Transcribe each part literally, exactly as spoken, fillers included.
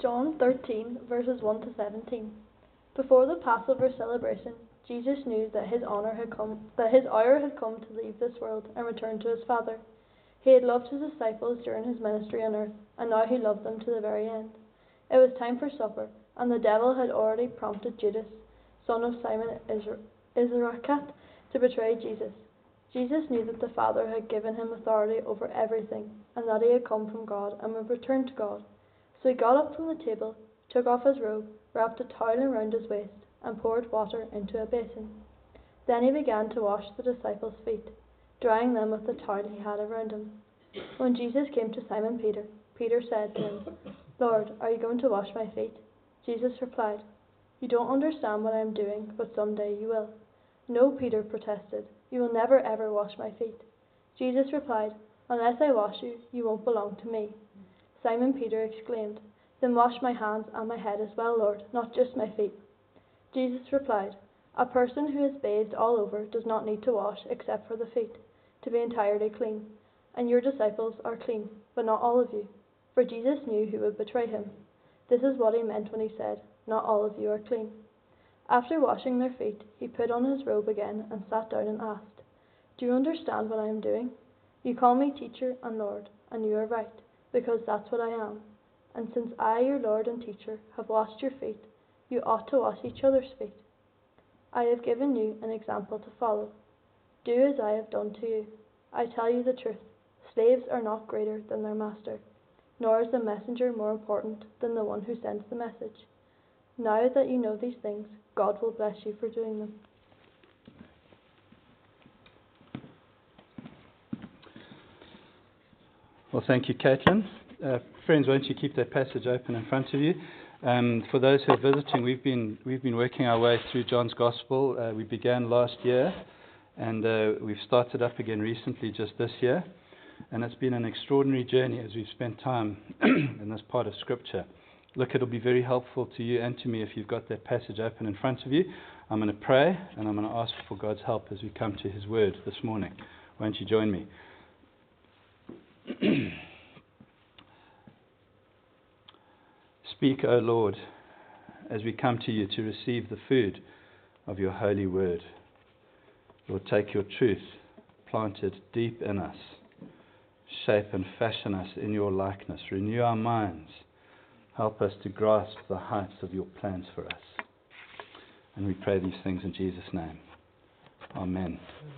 John thirteen, verses one to seventeen. Before the Passover celebration, Jesus knew that his honor had come, that his hour had come to leave this world and return to his Father. He had loved his disciples during his ministry on earth, and now he loved them to the very end. It was time for supper, and the devil had already prompted Judas, son of Simon Iscariot, to betray Jesus. Jesus knew that the Father had given him authority over everything, and that he had come from God and would return to God. So he got up from the table, took off his robe, wrapped a towel around his waist, and poured water into a basin. Then he began to wash the disciples' feet, drying them with the towel he had around him. When Jesus came to Simon Peter, Peter said to him, "Lord, are you going to wash my feet?" Jesus replied, "You don't understand what I am doing, but someday you will." "No," Peter protested, "you will never ever wash my feet." Jesus replied, "Unless I wash you, you won't belong to me." Simon Peter exclaimed, "Then wash my hands and my head as well, Lord, not just my feet." Jesus replied, "A person who is bathed all over does not need to wash except for the feet, to be entirely clean. And your disciples are clean, but not all of you." For Jesus knew who would betray him. This is what he meant when he said, "Not all of you are clean." After washing their feet, he put on his robe again and sat down and asked, "Do you understand what I am doing? You call me teacher and Lord, and you are right, because that's what I am. And since I, your Lord and teacher, have washed your feet, you ought to wash each other's feet. I have given you an example to follow. Do as I have done to you. I tell you the truth, slaves are not greater than their master, nor is the messenger more important than the one who sends the message. Now that you know these things, God will bless you for doing them." Well, thank you, Caitlin. Uh, friends, won't you keep that passage open in front of you? Um, for those who are visiting, we've been we've been working our way through John's Gospel. Uh, we began last year, and uh, we've started up again recently, just this year. And it's been an extraordinary journey as we've spent time in this part of Scripture. Look, it'll be very helpful to you and to me if you've got that passage open in front of you. I'm going to pray, and I'm going to ask for God's help as we come to His Word this morning. Won't you join me? Speak, O Lord, as we come to you to receive the food of your holy word. Lord, take your truth, plant it deep in us, shape and fashion us in your likeness, renew our minds, help us to grasp the heights of your plans for us. And we pray these things in Jesus' name. Amen.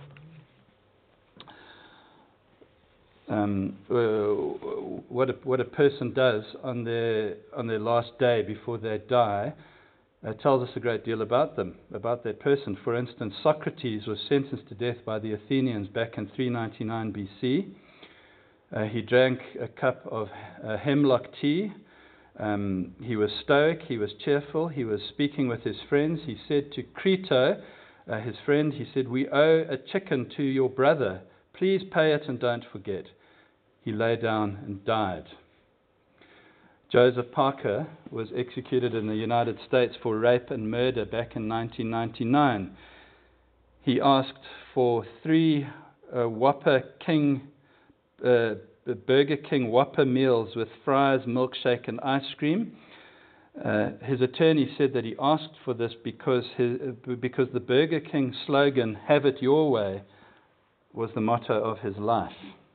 Um, uh, what a, what a person does on their on their last day before they die uh, tells us a great deal about them, about that person. For instance, Socrates was sentenced to death by the Athenians back in three ninety-nine B C. Uh, he drank a cup of uh, hemlock tea. Um, he was stoic, he was cheerful, he was speaking with his friends. He said to Crito, uh, his friend, he said, "We owe a chicken to your brother. Please pay it and don't forget." He lay down and died. Joseph Parker was executed in the United States for rape and murder back in nineteen ninety-nine. He asked for three uh, Whopper King, uh, Burger King Whopper meals with fries, milkshake, and ice cream. Uh, his attorney said that he asked for this because his, uh, because the Burger King slogan, "Have it your way," was the motto of his life.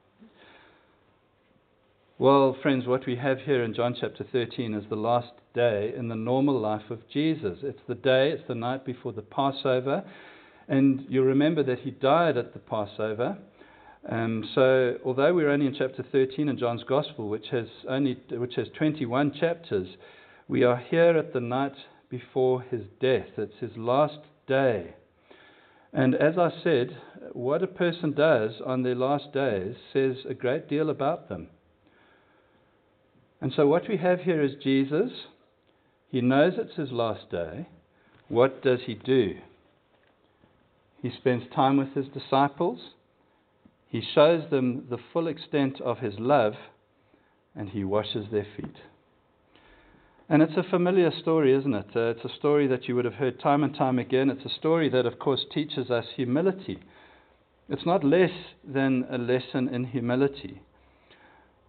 Well, friends, what we have here in John chapter thirteen is the last day in the normal life of Jesus. It's the day, it's the night before the Passover. And you'll remember that he died at the Passover. Um, so, although we're only in chapter thirteen in John's Gospel, which has only which has twenty-one chapters, we are here at the night before his death. It's his last day. And as I said, what a person does on their last days says a great deal about them. And so what we have here is Jesus. He knows it's his last day. What does he do? He spends time with his disciples. He shows them the full extent of his love, and he washes their feet. And it's a familiar story, isn't it? Uh, it's a story that you would have heard time and time again. It's a story that, of course, teaches us humility. It's not less than a lesson in humility.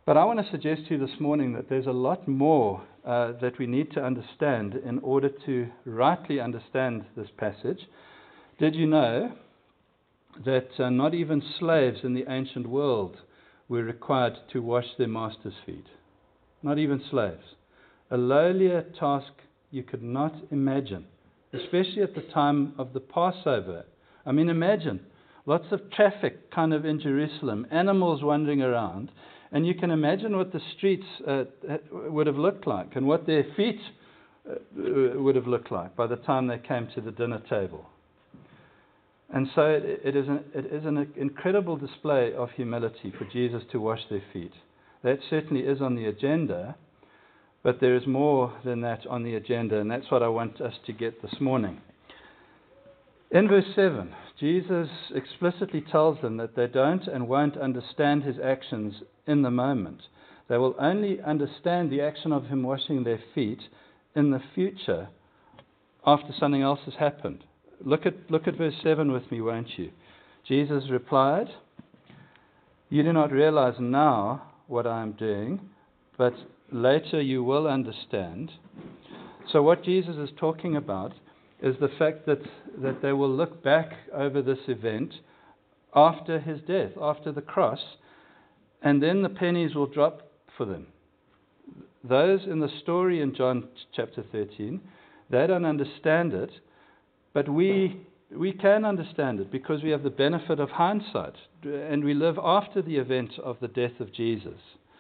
But I want to suggest to you this morning that there's a lot more uh, that we need to understand in order to rightly understand this passage. Did you know that uh, not even slaves in the ancient world were required to wash their master's feet? Not even slaves. A lowlier task you could not imagine, especially at the time of the Passover. I mean, imagine lots of traffic kind of in Jerusalem, animals wandering around, and you can imagine what the streets uh, would have looked like and what their feet uh, would have looked like by the time they came to the dinner table. And so it, it, is an, it is an incredible display of humility for Jesus to wash their feet. That certainly is on the agenda, but there is more than that on the agenda, and that's what I want us to get this morning. In verse seven, Jesus explicitly tells them that they don't and won't understand his actions in the moment. They will only understand the action of him washing their feet in the future after something else has happened. Look at, look at verse seven with me, won't you? Jesus replied, "You do not realize now what I am doing, but later you will understand." So what Jesus is talking about is the fact that, that they will look back over this event after his death, after the cross, and then the pennies will drop for them. Those in the story in John chapter thirteen, they don't understand it, but we we can understand it because we have the benefit of hindsight, and we live after the event of the death of Jesus.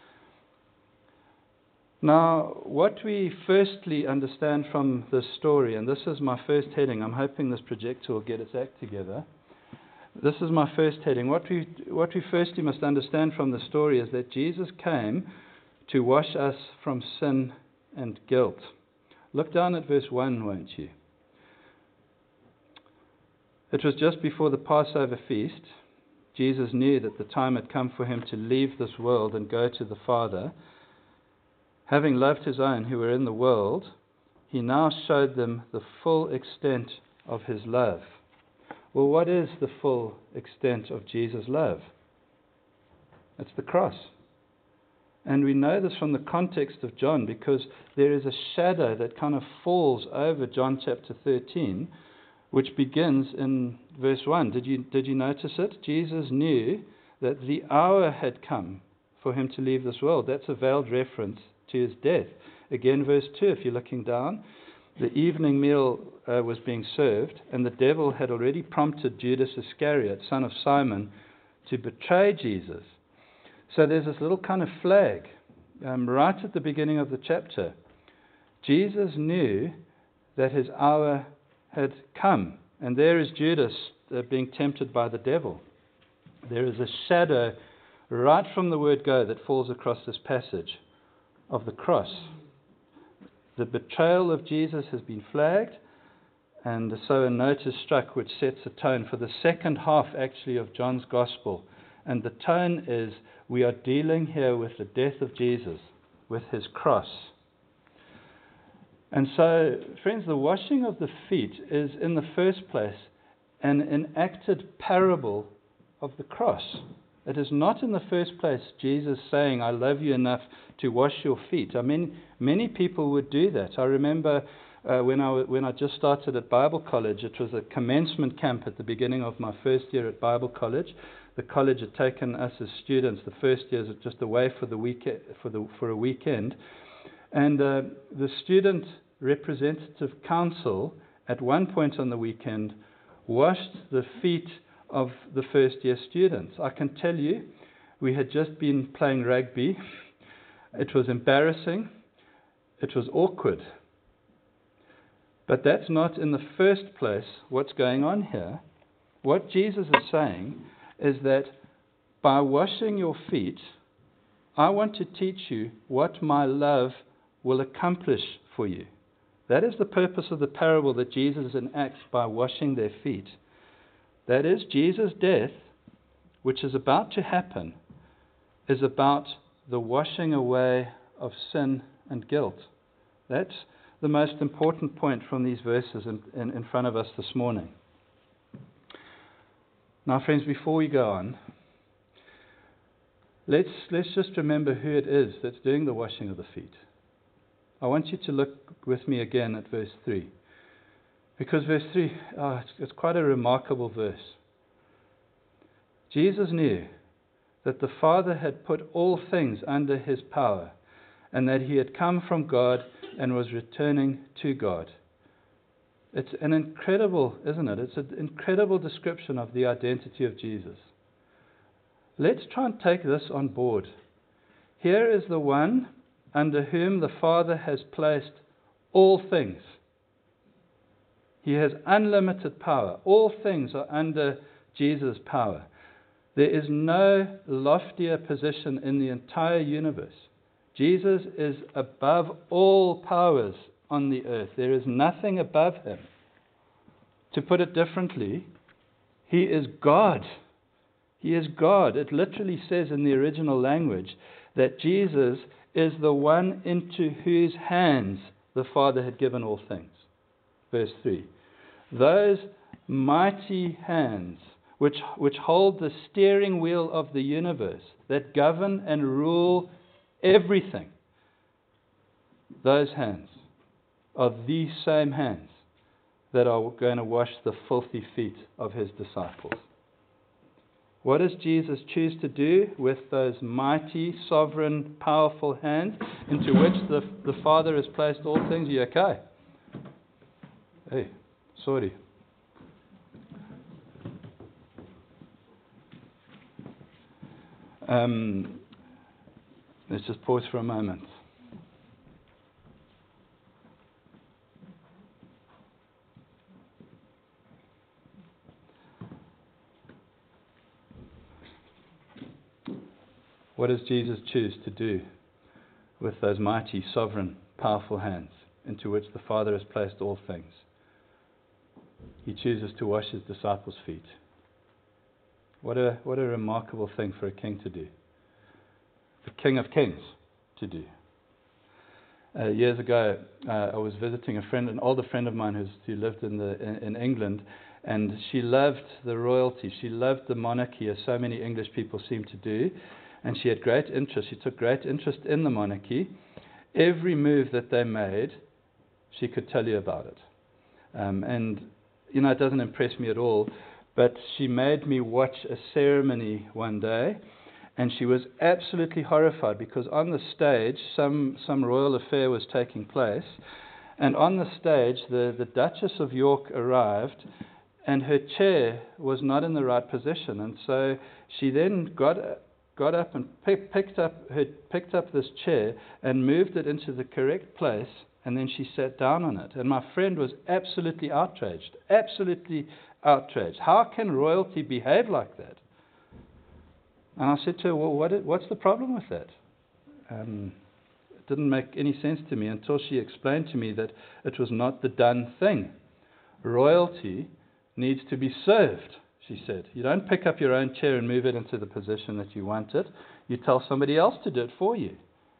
Now, what we firstly understand from this story, and this is my first heading, I'm hoping this projector will get its act together. This is my first heading. What we, what we firstly must understand from the story is that Jesus came to wash us from sin and guilt. Look down at verse one, won't you? It was just before the Passover feast. Jesus knew that the time had come for him to leave this world and go to the Father. Having loved his own who were in the world, he now showed them the full extent of his love. Well, what is the full extent of Jesus' love? It's the cross. And we know this from the context of John because there is a shadow that kind of falls over John chapter thirteen, which begins in verse one. Did you, did you notice it? Jesus knew that the hour had come for him to leave this world. That's a veiled reference to his death. Again, verse two, if you're looking down, the evening meal uh, was being served, and the devil had already prompted Judas Iscariot, son of Simon, to betray Jesus. So there's this little kind of flag um, right at the beginning of the chapter. Jesus knew that his hour had come, and there is Judas uh, being tempted by the devil. There is a shadow right from the word go that falls across this passage of the cross. The betrayal of Jesus has been flagged, and so a note is struck which sets a tone for the second half actually of John's Gospel. And the tone is, we are dealing here with the death of Jesus, with his cross. And so, friends, the washing of the feet is in the first place an enacted parable of the cross. It is not in the first place Jesus saying, I love you enough to wash your feet. I mean, many people would do that. I remember uh, when, I, when I just started at Bible college, it was a commencement camp at the beginning of my first year at Bible college. The college had taken us as students the first years just away for, the week, for, the, for a weekend. And uh, the student representative council at one point on the weekend washed the feet of the first year students. I can tell you, we had just been playing rugby. It was embarrassing. It was awkward. But that's not in the first place what's going on here. What Jesus is saying is that by washing your feet, I want to teach you what my love will accomplish for you. That is the purpose of the parable that Jesus enacts by washing their feet. That is, Jesus' death, which is about to happen, is about the washing away of sin and guilt. That's the most important point from these verses in, in, in front of us this morning. Now, friends, before we go on, Let's, let's just remember who it is that's doing the washing of the feet. I want you to look with me again at verse three. Because verse three, oh, it's, it's quite a remarkable verse. Jesus knew that the Father had put all things under his power, and that he had come from God and was returning to God. It's an incredible, isn't it? It's an incredible description of the identity of Jesus. Let's try and take this on board. Here is the one under whom the Father has placed all things. He has unlimited power. All things are under Jesus' power. There is no loftier position in the entire universe. Jesus is above all powers on the earth. There is nothing above him. To put it differently, he is God. He is God. It literally says in the original language that Jesus is the one into whose hands the Father had given all things. Verse three. Those mighty hands which, which hold the steering wheel of the universe, that govern and rule everything, those hands are these same hands that are going to wash the filthy feet of his disciples. What does Jesus choose to do with those mighty, sovereign, powerful hands into which the, the Father has placed all things? You okay? Hey, sorry. Um, let's just pause for a moment. What does Jesus choose to do with those mighty, sovereign, powerful hands into which the Father has placed all things? He chooses to wash his disciples' feet. What a, what a remarkable thing for a king to do. The King of Kings to do. Uh, years ago, uh, I was visiting a friend, an older friend of mine who's, who lived in, the, in, in England, and she loved the royalty. She loved the monarchy, as so many English people seem to do. And she had great interest. She took great interest in the monarchy. Every move that they made, she could tell you about it. Um, and, you know, it doesn't impress me at all. But she made me watch a ceremony one day. And she was absolutely horrified because on the stage, some, some royal affair was taking place. And on the stage, the, the Duchess of York arrived. And her chair was not in the right position. And so she then got... got up and pick, picked up had picked up this chair and moved it into the correct place, and then she sat down on it. And my friend was absolutely outraged, absolutely outraged. How can royalty behave like that? And I said to her, well, what, what's the problem with that? Um, it didn't make any sense to me until she explained to me that it was not the done thing. Royalty needs to be served. She said, you don't pick up your own chair and move it into the position that you want it. You tell somebody else to do it for you.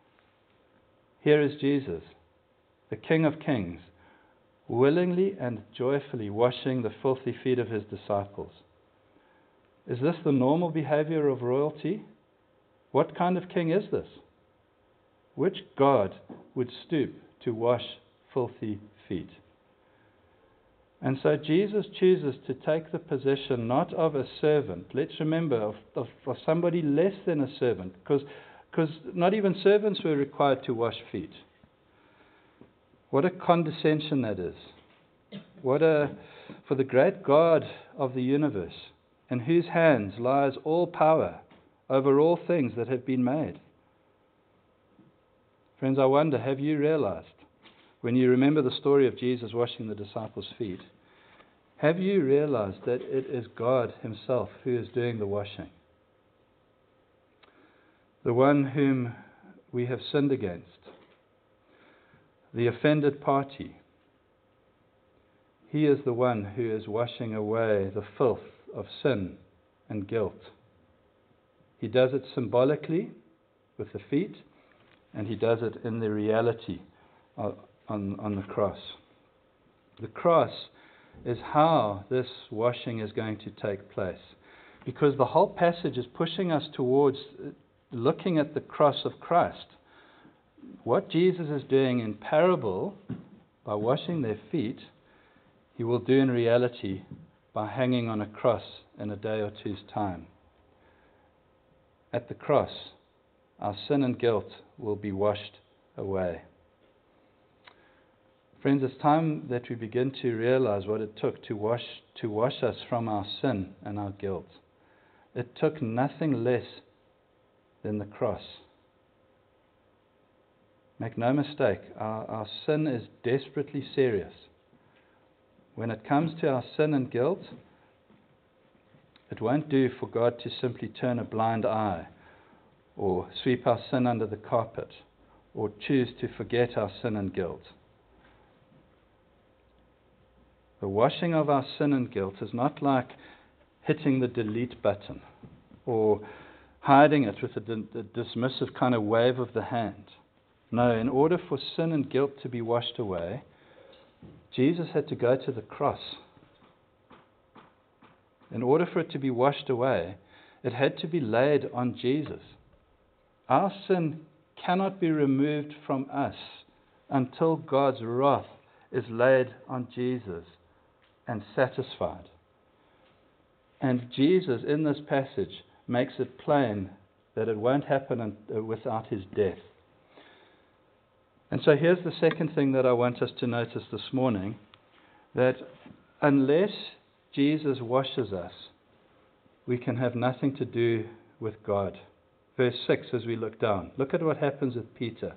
Here is Jesus, the King of Kings, willingly and joyfully washing the filthy feet of his disciples. Is this the normal behavior of royalty? What kind of king is this? Which God would stoop to wash filthy feet? And so Jesus chooses to take the position not of a servant. Let's remember, of, of, of somebody less than a servant, because because not even servants were required to wash feet. What a condescension that is. What a, for the great God of the universe, in whose hands lies all power over all things that have been made. Friends, I wonder, have you realized, when you remember the story of Jesus washing the disciples' feet, have you realized that it is God himself who is doing the washing? The one whom we have sinned against, the offended party. He is the one who is washing away the filth of sin and guilt. He does it symbolically with the feet, and he does it in the reality of, on, on the cross. The cross is how this washing is going to take place, because the whole passage is pushing us towards looking at the cross of Christ. What Jesus is doing in parable by washing their feet, he will do in reality by hanging on a cross in a day or two's time. At the cross, our sin and guilt will be washed away. Friends, it's time that we begin to realize what it took to wash, to wash us from our sin and our guilt. It took nothing less than the cross. Make no mistake, our, our sin is desperately serious. When it comes to our sin and guilt, it won't do for God to simply turn a blind eye or sweep our sin under the carpet or choose to forget our sin and guilt. The washing of our sin and guilt is not like hitting the delete button or hiding it with a, d- a dismissive kind of wave of the hand. No, in order for sin and guilt to be washed away, Jesus had to go to the cross. In order for it to be washed away, it had to be laid on Jesus. Our sin cannot be removed from us until God's wrath is laid on Jesus and satisfied. And Jesus, in this passage, makes it plain that it won't happen without his death. And so here's the second thing that I want us to notice this morning, that unless Jesus washes us, we can have nothing to do with God. Verse six, as we look down, look at what happens with Peter.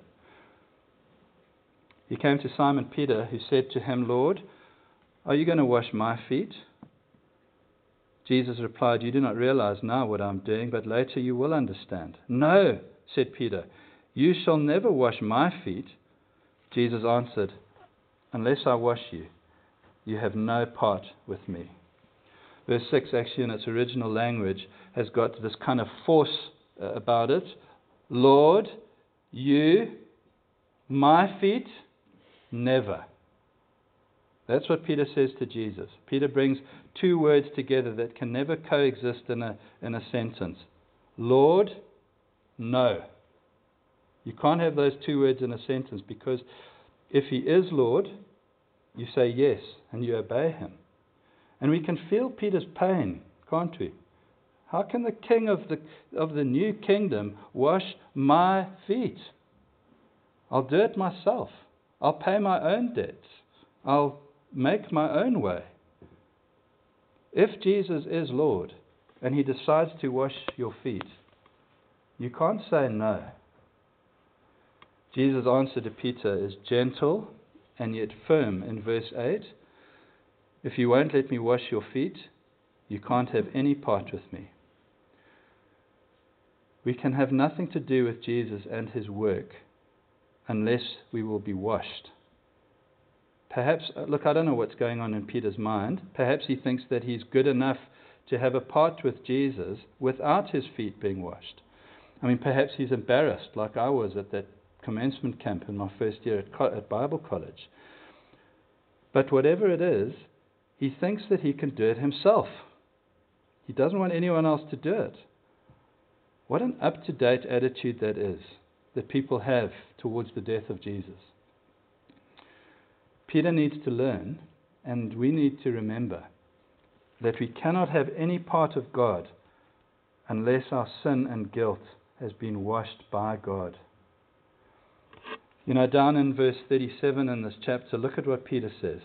He came to Simon Peter, who said to him, "Lord, are you going to wash my feet?" Jesus replied, "You do not realize now what I'm doing, but later you will understand." "No," said Peter, "you shall never wash my feet." Jesus answered, "Unless I wash you, you have no part with me." Verse six, actually in its original language, has got this kind of force uh, about it. Lord, you, my feet, never. That's what Peter says to Jesus. Peter brings two words together that can never coexist in a, in a sentence. Lord, no. You can't have those two words in a sentence, because if he is Lord, you say yes and you obey him. And we can feel Peter's pain, can't we? How can the king of the, of the new kingdom wash my feet? I'll do it myself. I'll pay my own debts. I'll make my own way. If Jesus is Lord and he decides to wash your feet, you can't say no. Jesus' answer to Peter is gentle and yet firm in verse eight. If you won't let me wash your feet, you can't have any part with me. We can have nothing to do with Jesus and his work unless we will be washed. Perhaps, look, I don't know what's going on in Peter's mind. Perhaps he thinks that he's good enough to have a part with Jesus without his feet being washed. I mean, perhaps he's embarrassed, like I was at that commencement camp in my first year at, co- at Bible college. But whatever it is, he thinks that he can do it himself. He doesn't want anyone else to do it. What an up-to-date attitude that is, that people have towards the death of Jesus. Peter needs to learn, and we need to remember, that we cannot have any part of God unless our sin and guilt has been washed by God. You know, down in verse thirty-seven in this chapter, look at what Peter says.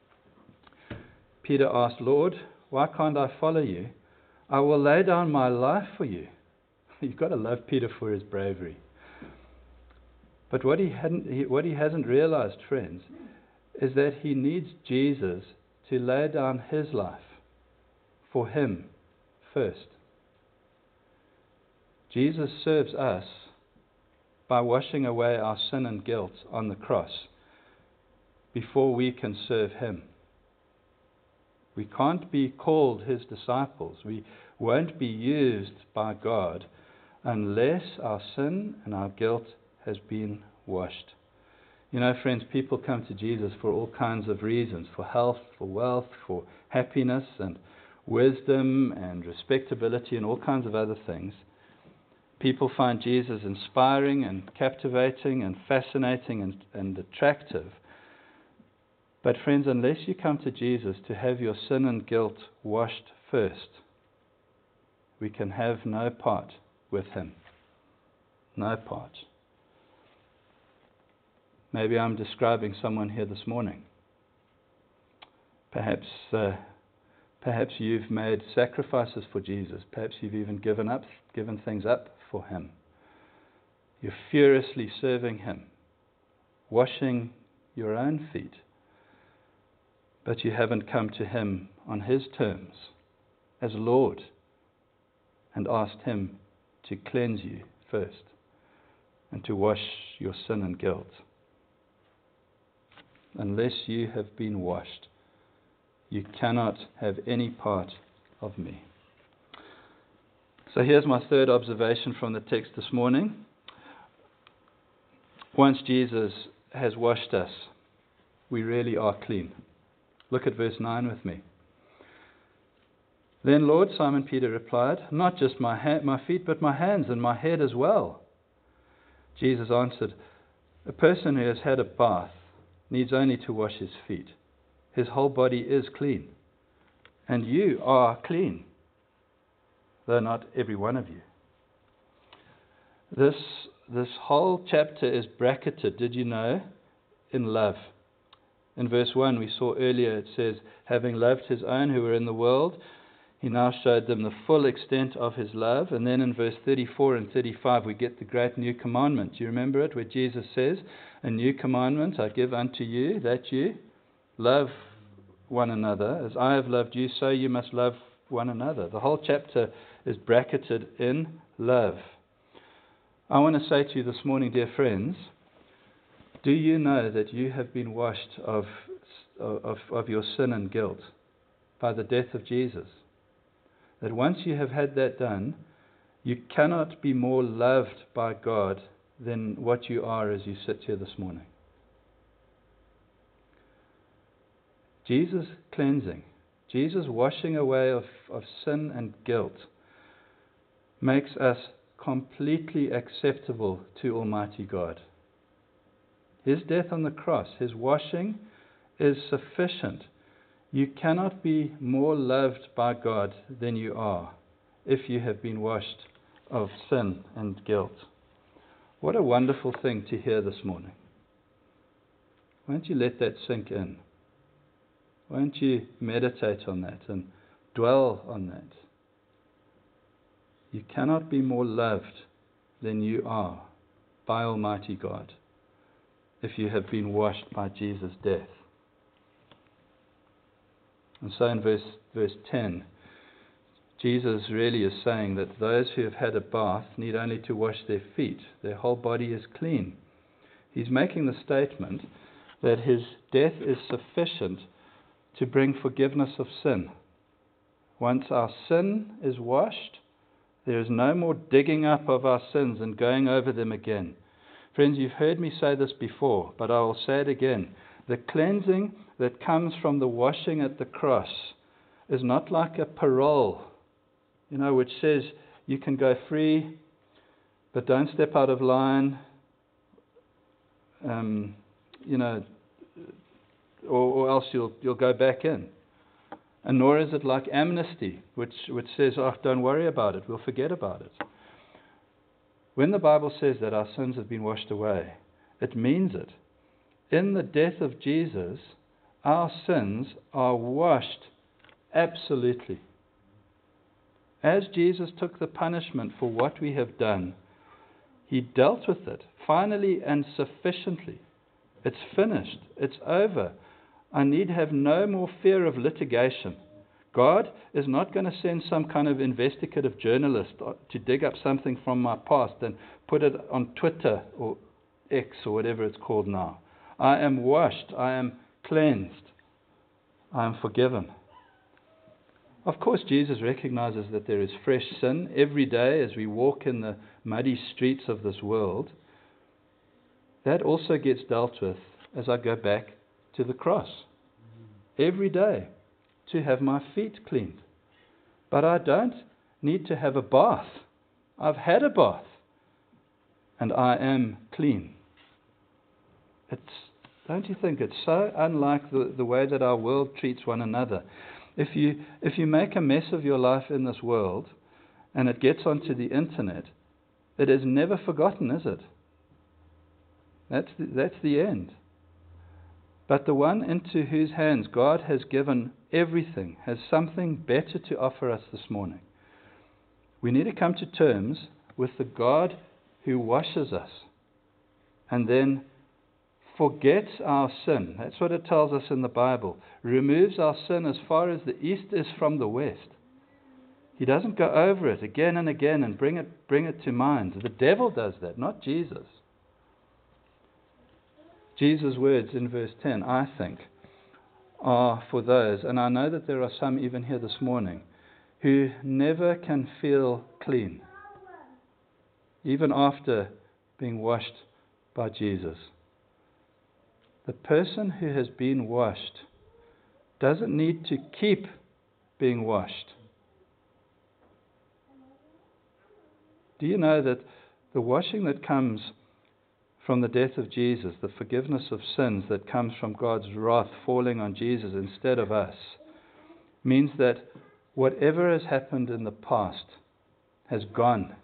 Peter asked, "Lord, why can't I follow you? I will lay down my life for you." You've got to love Peter for his bravery. But what he hadn't, he, what he hasn't realized, friends, is that he needs Jesus to lay down his life for him first. Jesus serves us by washing away our sin and guilt on the cross before we can serve him. We can't be called his disciples. We won't be used by God unless our sin and our guilt has been washed. You know, friends, people come to Jesus for all kinds of reasons, for health, for wealth, for happiness and wisdom and respectability and all kinds of other things. People find Jesus inspiring and captivating and fascinating and, and attractive. But friends, unless you come to Jesus to have your sin and guilt washed first, we can have no part with him. No part. Maybe I'm describing someone here this morning. Perhaps uh, perhaps you've made sacrifices for Jesus. Perhaps you've even given up, given things up for him. You're furiously serving him, washing your own feet. But you haven't come to him on his terms as Lord and asked him to cleanse you first and to wash your sin and guilt. Unless you have been washed, you cannot have any part of me. So here's my third observation from the text this morning. Once Jesus has washed us, we really are clean. Look at verse nine with me. Then, Lord, Simon Peter replied, not just my, ha- my feet, but my hands and my head as well. Jesus answered, a person who has had a bath needs only to wash his feet. His whole body is clean. And you are clean, though not every one of you. This, this whole chapter is bracketed, did you know, in love. In verse one, we saw earlier, it says, having loved his own who were in the world, he now showed them the full extent of his love. And then in verse thirty-four and thirty-five, we get the great new commandment. Do you remember it, where Jesus says, a new commandment I give unto you, that you love one another. As I have loved you, so you must love one another. The whole chapter is bracketed in love. I want to say to you this morning, dear friends, do you know that you have been washed of, of, of your sin and guilt by the death of Jesus? That once you have had that done, you cannot be more loved by God than what you are as you sit here this morning. Jesus cleansing, Jesus washing away of, of sin and guilt makes us completely acceptable to Almighty God. His death on the cross, his washing is sufficient. You cannot be more loved by God than you are if you have been washed of sin and guilt. What a wonderful thing to hear this morning. Won't you let that sink in? Won't you meditate on that and dwell on that? You cannot be more loved than you are by Almighty God if you have been washed by Jesus' death. And so in verse, verse ten, Jesus really is saying that those who have had a bath need only to wash their feet. Their whole body is clean. He's making the statement that his death is sufficient to bring forgiveness of sin. Once our sin is washed, there is no more digging up of our sins and going over them again. Friends, you've heard me say this before, but I will say it again. The cleansing that comes from the washing at the cross is not like a parole, you know, which says you can go free, but don't step out of line, um, you know, or, or else you'll you'll go back in. And nor is it like amnesty, which which says, oh, don't worry about it, we'll forget about it. When the Bible says that our sins have been washed away, it means it. In the death of Jesus, our sins are washed absolutely. As Jesus took the punishment for what we have done, he dealt with it finally and sufficiently. It's finished. It's over. I need have no more fear of litigation. God is not going to send some kind of investigative journalist to dig up something from my past and put it on Twitter or X or whatever it's called now. I am washed. I am cleansed. I am forgiven. Of course, Jesus recognizes that there is fresh sin every day as we walk in the muddy streets of this world. That also gets dealt with as I go back to the cross every day to have my feet cleaned. But I don't need to have a bath. I've had a bath. and I am clean. It's, don't you think it's so unlike the, the way that our world treats one another? If you, if you make a mess of your life in this world and it gets onto the internet, it is never forgotten, is it? That's the, that's the end. But the one into whose hands God has given everything has something better to offer us this morning. We need to come to terms with the God who washes us and then forgets our sin. That's what it tells us in the Bible. Removes our sin as far as the east is from the west. He doesn't go over it again and again and bring it, bring it to mind. The devil does that, not Jesus. Jesus' words in verse ten, I think, are for those, and I know that there are some even here this morning, who never can feel clean, even after being washed by Jesus. The person who has been washed doesn't need to keep being washed. Do you know that the washing that comes from the death of Jesus, the forgiveness of sins that comes from God's wrath falling on Jesus instead of us, means that whatever has happened in the past has gone.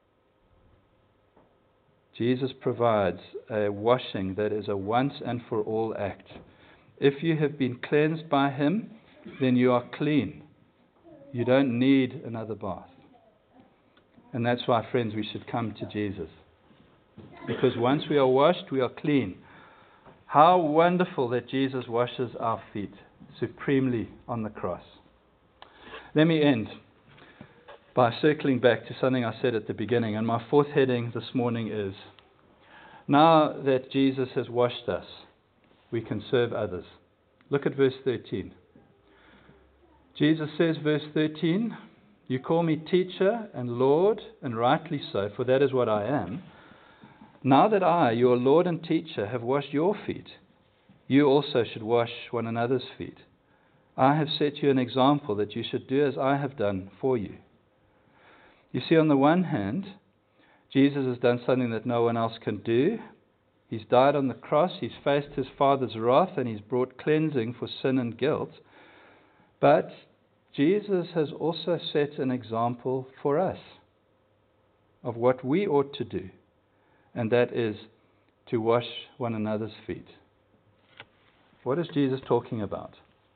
Jesus provides a washing that is a once and for all act. If you have been cleansed by Him, then you are clean. You don't need another bath. And that's why, friends, we should come to Jesus. Because once we are washed, we are clean. How wonderful that Jesus washes our feet supremely on the cross. Let me end by circling back to something I said at the beginning. And my fourth heading this morning is, now that Jesus has washed us, we can serve others. Look at verse thirteen. Jesus says, verse thirteen, you call me teacher and Lord, and rightly so, for that is what I am. Now that I, your Lord and teacher, have washed your feet, you also should wash one another's feet. I have set you an example that you should do as I have done for you. You see, on the one hand, Jesus has done something that no one else can do. He's died on the cross, he's faced his Father's wrath, and he's brought cleansing for sin and guilt. But Jesus has also set an example for us of what we ought to do, and that is to wash one another's feet. What is Jesus talking about?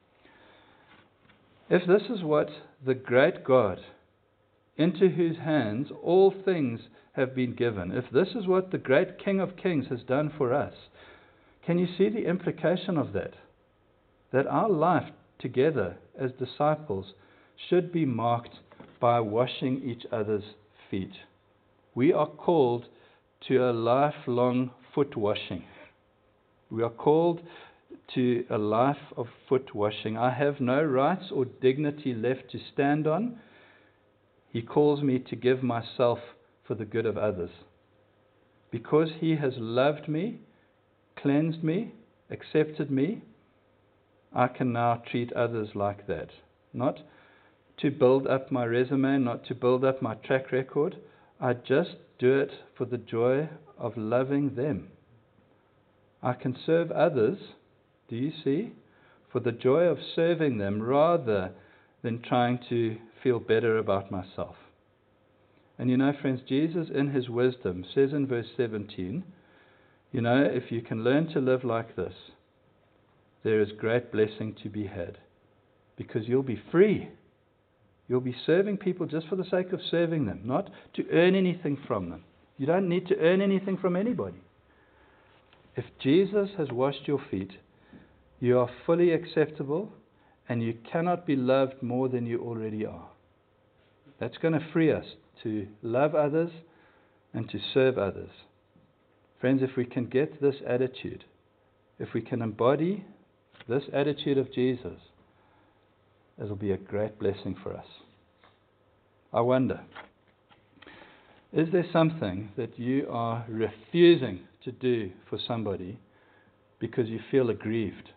If this is what the great God, into whose hands all things have been given, if this is what the great King of Kings has done for us, can you see the implication of that? That our life together as disciples should be marked by washing each other's feet. We are called to a lifelong foot washing. We are called to a life of foot washing. I have no rights or dignity left to stand on. He calls me to give myself for the good of others. Because He has loved me, cleansed me, accepted me, I can now treat others like that. Not to build up my resume, not to build up my track record. I just do it for the joy of loving them. I can serve others, do you see, for the joy of serving them rather than trying to feel better about myself. And you know, friends, Jesus in His wisdom says in verse seventeen, you know, if you can learn to live like this, there is great blessing to be had, because you'll be free. You'll be serving people just for the sake of serving them, not to earn anything from them. You don't need to earn anything from anybody. If Jesus has washed your feet, you are fully acceptable, and you cannot be loved more than you already are. That's going to free us to love others and to serve others. Friends, if we can get this attitude, if we can embody this attitude of Jesus, it'll be a great blessing for us. I wonder, is there something that you are refusing to do for somebody because you feel aggrieved?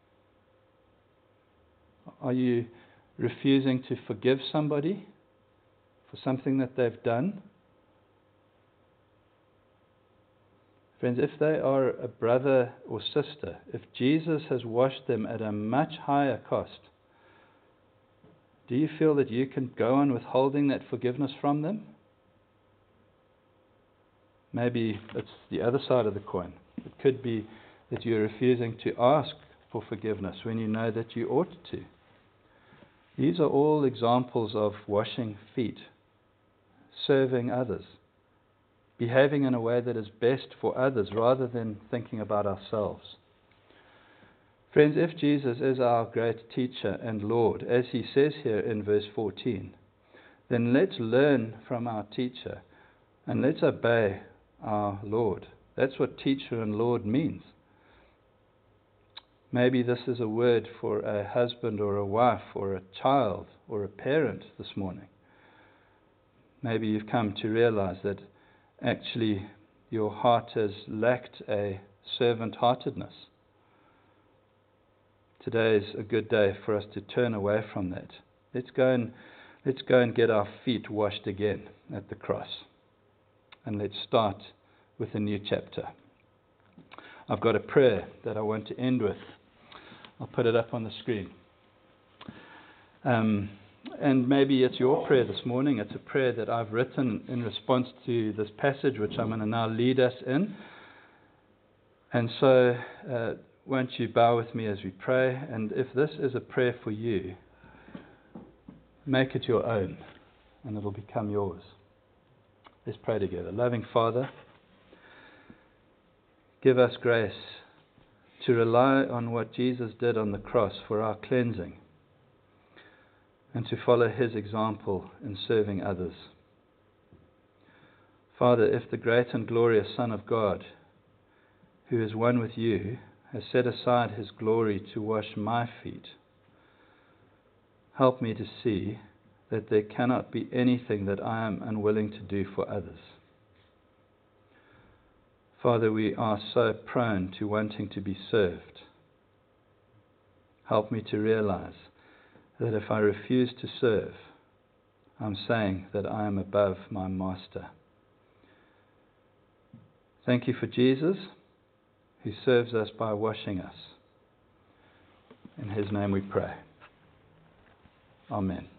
Are you refusing to forgive somebody for something that they've done? Friends, if they are a brother or sister, if Jesus has washed them at a much higher cost, do you feel that you can go on withholding that forgiveness from them? Maybe it's the other side of the coin. It could be that you're refusing to ask for forgiveness when you know that you ought to. These are all examples of washing feet, serving others, behaving in a way that is best for others rather than thinking about ourselves. Friends, if Jesus is our great teacher and Lord, as he says here in verse fourteen, then let's learn from our teacher and let's obey our Lord. That's what teacher and Lord means. Maybe this is a word for a husband or a wife or a child or a parent this morning. Maybe you've come to realize that actually your heart has lacked a servant-heartedness. Today is a good day for us to turn away from that. Let's go and let's go and get our feet washed again at the cross. And let's start with a new chapter. I've got a prayer that I want to end with. I'll put it up on the screen. Um, and maybe it's your prayer this morning. It's a prayer that I've written in response to this passage, which I'm going to now lead us in. And so, uh, won't you bow with me as we pray? And if this is a prayer for you, make it your own, and it'll become yours. Let's pray together. Loving Father, give us grace to rely on what Jesus did on the cross for our cleansing, and to follow his example in serving others. Father, if the great and glorious Son of God, who is one with you, has set aside his glory to wash my feet, help me to see that there cannot be anything that I am unwilling to do for others. Father, we are so prone to wanting to be served. Help me to realize that if I refuse to serve, I'm saying that I am above my master. Thank you for Jesus, who serves us by washing us. In his name we pray. Amen.